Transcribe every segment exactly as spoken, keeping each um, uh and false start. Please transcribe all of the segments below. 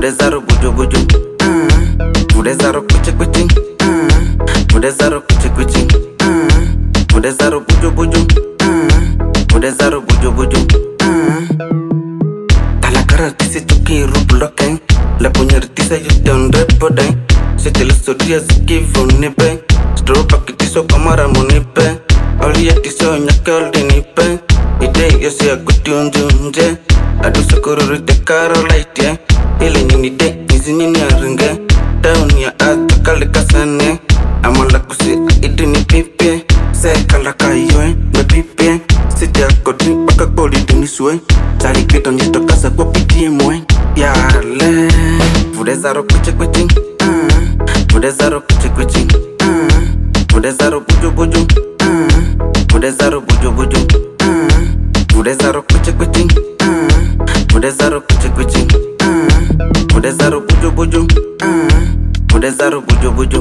Budezaro buju buju. Budezaro kuchi kuchi. Budezaro kuchi kuchi. Budezaro buju buju. Budezaro buju buju. Talakara tise chuki rubloken. La puñer tise yuton repoden. Se te lo soria ziki vonipe. Stropa kitiso kamara monipe. Olia tiso nyakal dinipe. Ide yo se akuti unjunje. Adu sakuru te karo laitie. Ile nyini de izi nyini aringe. Down ya atu kale kasane. Amala kusi idini pipe. Se kala kayoe me pipe. Se te akoti paka koli diniswe. Tari kito njito kasa kwa piti mwe. Yale Budezaro kuchi kuchi. Budezaro kuchi kuchi. Budezaro buju buju. Budezaro buju buju. Budezaro kuchi kuchi. Budezaro kuchi kuchi. Budezaro buju buju. Budezaro buju buju.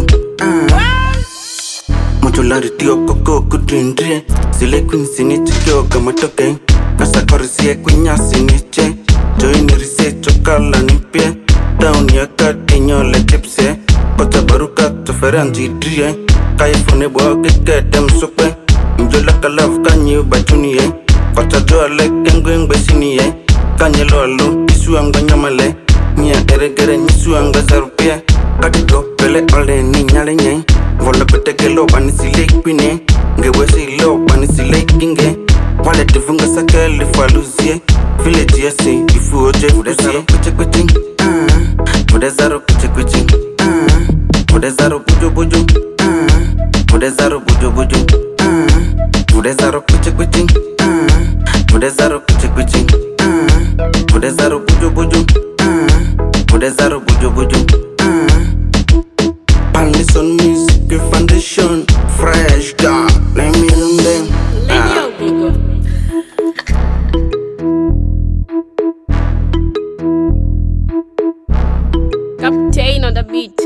Mojolari tio koko kudindrie. Sile queen sinichikyo kamatoke. Kasa korisiye kunya siniche. Join rise chokala nipie. Down ya kati nyole chipse. Kota baruka toferanji drie. Kaya fune bwa keke dem sope. Mjola kalav kanyi bajuniye. Kota joa leke ngwengwe siniye. Kanye lolo isu anga nyamale. Nia eregere nisu anga zarupie. Katiko pele ole ni nyale nye. Vola pete kelo panisile kwine. Ngewe silo panisile kinge. Wale tifunga sakeli faluzie. Village yase ifu oje Budezaro kuchi kuchi. Budezaro kuchi kuchi. Budezaro buju buju. Budezaro buju buju. Budezaro kuchi kuchi. Budezaro kuchi kuchi. Budezaro buju buju. Budezaro buju buju. Palison music foundation. Fresh dog. Let me run them. Captain on the beat.